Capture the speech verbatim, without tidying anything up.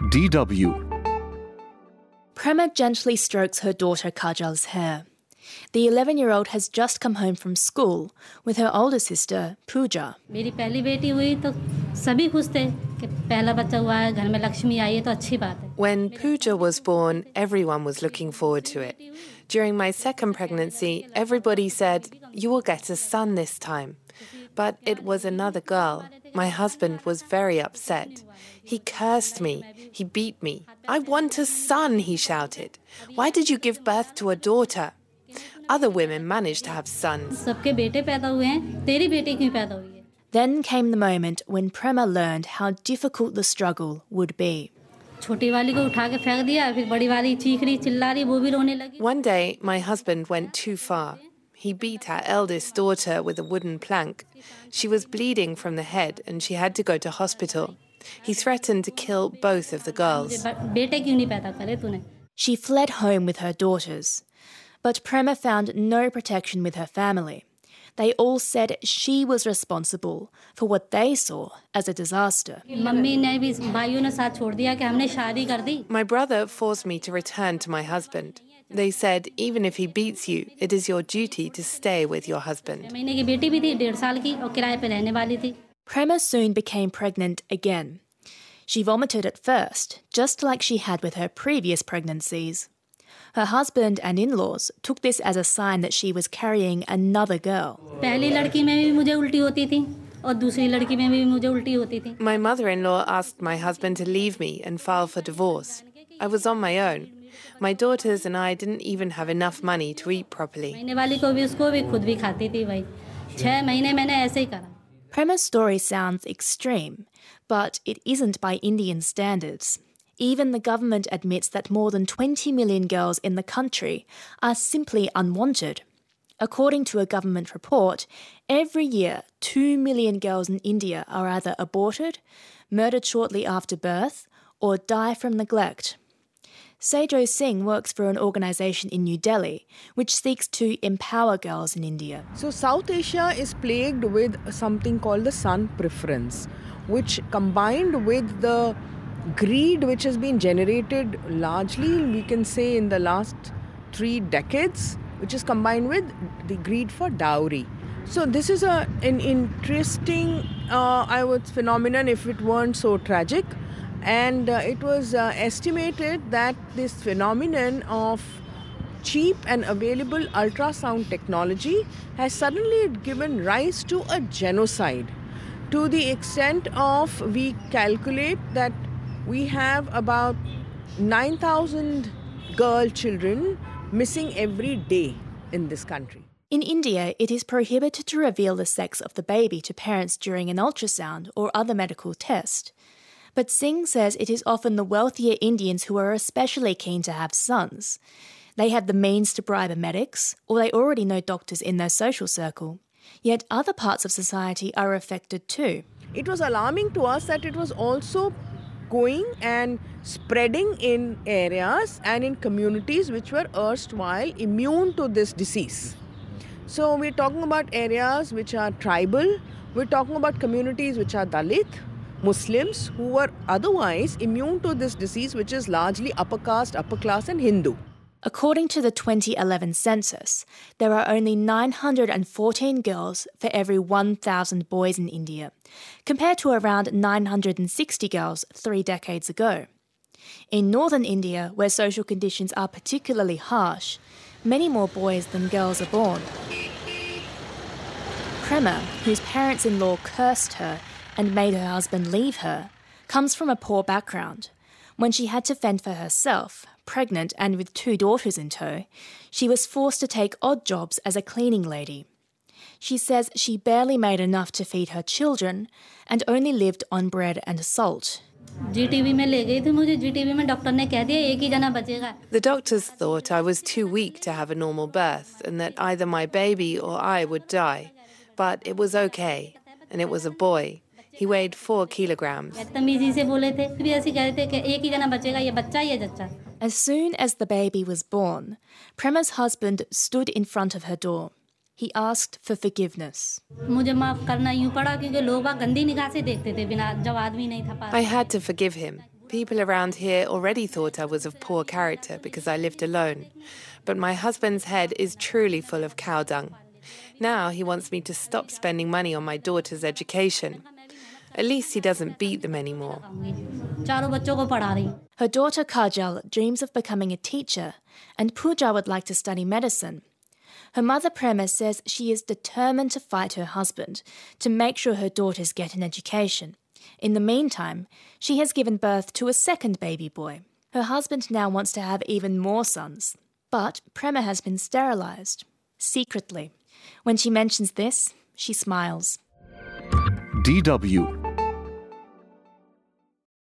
D W. Prema gently strokes her daughter Kajal's hair. The eleven-year-old has just come home from school with her older sister, Pooja. मेरी पहली बेटी हुई तो सभी खुश थे कि पहला बच्चा हुआ है, घर में लक्ष्मी आई है तो अच्छी बात है. When Pooja was born, everyone was looking forward to it. During my second pregnancy, everybody said, "You will get a son this time." But it was another girl. My husband was very upset. He cursed me. He beat me. "I want a son," he shouted. "Why did you give birth to a daughter?" Other women managed to have sons. सबके बेटे पैदा हुए हैं, तेरी बेटी क्यों पैदा हुई है? Then came the moment when Prema learned how difficult the struggle would be. छोटी वाली को उठा के फेंक दिया, फिर बड़ी वाली चीख रही चिल्ला रही, वो भी रोने लगी. One day, my husband went too far. He beat our eldest daughter with a wooden plank. She was bleeding from the head and she had to go to hospital. He threatened to kill both of the girls. बेटे क्यों नहीं पैदा करे तूने? She fled home with her daughters. But Prema found no protection with her family. They all said she was responsible for what they saw as a disaster. Mummy ने भी भाइयों ने साथ छोड़ दिया कि हमने शादी कर दी. My brother forced me to return to my husband. They said, even if he beats you, it is your duty to stay with your husband. महीने की बेटी भी थी, डेढ़ साल की, और किराए पे रहने वाली थी. Prema soon became pregnant again. She vomited at first, just like she had with her previous pregnancies. Her husband and in-laws took this as a sign that she was carrying another girl. पहली लड़की में भी मुझे उल्टी होती थी और दूसरी लड़की में भी मुझे उल्टी होती थी. My mother-in-law asked my husband to leave me and file for divorce. I was on my own. My daughters and I didn't even have enough money to eat properly. महीने वाली को भी उसको भी खुद भी खाती थी भाई. छह महीने मैंने ऐसे ही करा. Prema's story sounds extreme, but it isn't by Indian standards. Even the government admits that more than twenty million girls in the country are simply unwanted. According to a government report, every year two million girls in India are either aborted, murdered shortly after birth, or die from neglect. Sejo Singh works for an organisation in New Delhi which seeks to empower girls in India. So South Asia is plagued with something called the son preference, which combined with the greed which has been generated largely, we can say, in the last three decades, which is combined with the greed for dowry. So this is a, an interesting, uh, I would, phenomenon if it weren't so tragic. And uh, it was uh, estimated that this phenomenon of cheap and available ultrasound technology has suddenly given rise to a genocide, to the extent of, we calculate that we have about nine thousand girl children missing every day in this country. In India, it is prohibited to reveal the sex of the baby to parents during an ultrasound or other medical test. But Singh says it is often the wealthier Indians who are especially keen to have sons. They have the means to bribe medics, or they already know doctors in their social circle. Yet other parts of society are affected too. It was alarming to us that it was also going and spreading in areas and in communities which were erstwhile immune to this disease. So we're talking about areas which are tribal, we're talking about communities which are Dalit, Muslims, who were otherwise immune to this disease, which is largely upper caste, upper class and Hindu. According to the twenty eleven census, there are only nine hundred fourteen girls for every one thousand boys in India, compared to around nine hundred sixty girls three decades ago. In northern India, where social conditions are particularly harsh, many more boys than girls are born. Prema, whose parents-in-law cursed her and made her husband leave her, comes from a poor background. When she had to fend for herself, pregnant and with two daughters in tow, she was forced to take odd jobs as a cleaning lady. She says she barely made enough to feed her children and only lived on bread and salt. G T V में ले गई थी मुझे G T V में doctor ने कह दिया एक ही जना बचेगा. The doctors thought I was too weak to have a normal birth and that either my baby or I would die. But it was okay, and it was a boy. He weighed four kilograms. As soon as the baby was born, Prema's husband stood in front of her door. He asked for forgiveness. I had to forgive him. People around here already thought I was of poor character because I lived alone. But my husband's head is truly full of cow dung. Now he wants me to stop spending money on my daughter's education. At least he doesn't beat them anymore. Her daughter Kajal dreams of becoming a teacher, and Pooja would like to study medicine. Her mother Prema says she is determined to fight her husband to make sure her daughters get an education. In the meantime, she has given birth to a second baby boy. Her husband now wants to have even more sons. But Prema has been sterilised, secretly. When she mentions this, she smiles. D W